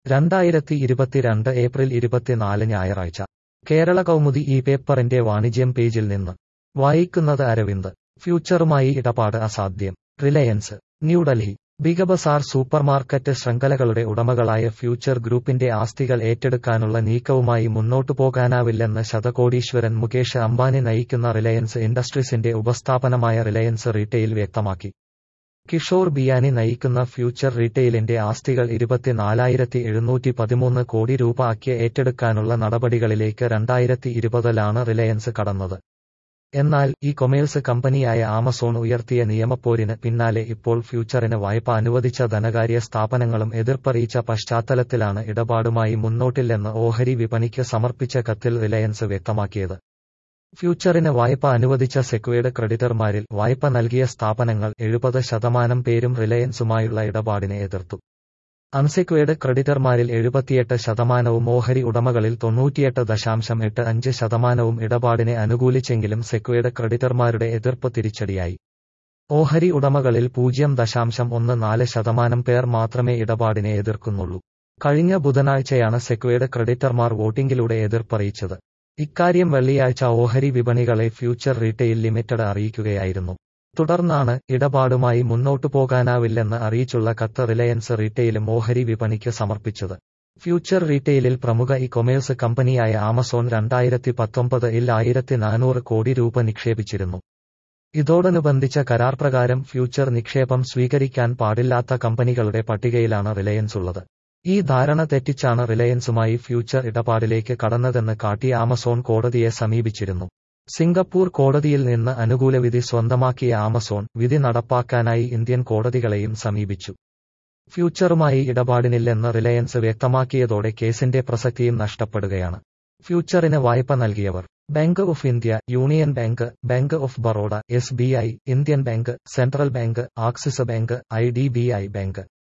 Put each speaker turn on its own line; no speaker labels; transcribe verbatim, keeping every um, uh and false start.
രണ്ടായിരത്തി ഇരുപത്തിരണ്ട് ഏപ്രിൽ ഇരുപത്തിനാല് ഞായറാഴ്ച കേരള കൗമുദി ഈ പേപ്പറിന്റെ വാണിജ്യം പേജിൽ നിന്ന് വായിക്കുന്നത് അരവിന്ദ്. ഫ്യൂച്ചറുമായി ഇടപാട് അസാധ്യം. റിലയൻസ്, ന്യൂഡൽഹി. ബിഗ് ബസാർ സൂപ്പർമാർക്കറ്റ് ശൃംഖലകളുടെ ഉടമകളായ ഫ്യൂച്ചർ ഗ്രൂപ്പിന്റെ ആസ്തികൾ ഏറ്റെടുക്കാനുള്ള നീക്കവുമായി മുന്നോട്ടു പോകാനാവില്ലെന്ന് ശതകോടീശ്വരൻ മുകേഷ് അംബാനി നയിക്കുന്ന റിലയൻസ് ഇൻഡസ്ട്രീസിന്റെ ഉപസ്ഥാപനമായ റിലയൻസ് റീട്ടെയിൽ വ്യക്തമാക്കി. കിഷോർ ബിയാനി നയിക്കുന്ന ഫ്യൂച്ചർ റീട്ടെയിലിന്റെ ആസ്തികൾ ഇരുപത്തിനാലായിരത്തി എഴുന്നൂറ്റി പതിമൂന്ന് കോടി രൂപ ആക്കി ഏറ്റെടുക്കാനുള്ള നടപടികളിലേക്ക് രണ്ടായിരത്തി ഇരുപതിലാണ് റിലയൻസ് കടന്നത്. എന്നാൽ ഇ കൊമേഴ്സ് കമ്പനിയായ ആമസോൺ ഉയർത്തിയ നിയമപ്പോരിന് പിന്നാലെ ഇപ്പോൾ ഫ്യൂച്ചറിന് വായ്പ അനുവദിച്ച ധനകാര്യ സ്ഥാപനങ്ങളും എതിർപ്പറിയിച്ച പശ്ചാത്തലത്തിലാണ് ഇടപാടുമായി മുന്നോട്ടില്ലെന്ന് ഓഹരി വിപണിക്ക് സമർപ്പിച്ച കത്തിൽ റിലയൻസ് വ്യക്തമാക്കിയത്. ഫ്യൂച്ചറിന് വായ്പ അനുവദിച്ച സെക്വേർഡ് ക്രെഡിറ്റർമാരിൽ വായ്പ നൽകിയ സ്ഥാപനങ്ങൾ എഴുപത് ശതമാനം പേരും റിലയൻസുമായുള്ള ഇടപാടിനെ എതിർത്തു. അൺസെക്വേർഡ് ക്രെഡിറ്റർമാരിൽ എഴുപത്തിയെട്ട് ശതമാനവും ഓഹരി ഉടമകളിൽ തൊണ്ണൂറ്റിയെട്ട് ദശാംശം എട്ട് അഞ്ച് ശതമാനവും ഇടപാടിനെ അനുകൂലിച്ചെങ്കിലും സെക്വേർഡ് ക്രെഡിറ്റർമാരുടെ എതിർപ്പ് തിരിച്ചടിയായി. ഓഹരി ഉടമകളിൽ പൂജ്യം ദശാംശം ഒന്ന് നാല് ശതമാനം പേർ മാത്രമേ ഇടപാടിനെ എതിർക്കുന്നുള്ളൂ. കഴിഞ്ഞ ബുധനാഴ്ചയാണ് സെക്വേർഡ് ക്രെഡിറ്റർമാർ വോട്ടിംഗിലൂടെ എതിർപ്പറിയിച്ചത്. ഇക്കാര്യം വെള്ളിയാഴ്ച ഓഹരി വിപണികളെ ഫ്യൂച്ചർ റീട്ടെയിൽ ലിമിറ്റഡ് അറിയിക്കുകയായിരുന്നു. തുടർന്നാണ് ഇടപാടുമായി മുന്നോട്ടു പോകാനാവില്ലെന്ന് അറിയിച്ചുള്ള കത്ത് റിലയൻസ് റീട്ടെയിലും ഓഹരി വിപണിക്ക് സമർപ്പിച്ചത്. ഫ്യൂച്ചർ റീട്ടെയിലിൽ പ്രമുഖ ഇ കൊമേഴ്സ് കമ്പനിയായ ആമസോൺ രണ്ടായിരത്തി പത്തൊമ്പത് ഇൽ ആയിരത്തി നാനൂറ് കോടി രൂപ നിക്ഷേപിച്ചിരുന്നു. ഇതോടനുബന്ധിച്ച കരാർ പ്രകാരം ഫ്യൂച്ചർ നിക്ഷേപം സ്വീകരിക്കാൻ പാടില്ലാത്ത കമ്പനികളുടെ പട്ടികയിലാണ് റിലയൻസ് ഉള്ളത്. ഈ ധാരണ തെറ്റിച്ചാണ് റിലയൻസുമായി ഫ്യൂച്ചർ ഇടപാടിലേക്ക് കടന്നതെന്ന് കാട്ടി ആമസോൺ കോടതിയെ സമീപിച്ചിരുന്നു. സിംഗപ്പൂർ കോടതിയിൽ നിന്ന് അനുകൂല വിധി സ്വന്തമാക്കിയ ആമസോൺ വിധി നടപ്പാക്കാനായി ഇന്ത്യൻ കോടതികളെയും സമീപിച്ചു. ഫ്യൂച്ചറുമായി ഇടപാടിനില്ലെന്ന് റിലയൻസ് വ്യക്തമാക്കിയതോടെ കേസിന്റെ പ്രസക്തിയും നഷ്ടപ്പെടുകയാണ്. ഫ്യൂച്ചറിന് വായ്പ നൽകിയവർ: bank of India, union bank, bank of Baroda, S B I, Indian bank, central bank, Axis bank, I D B I bank.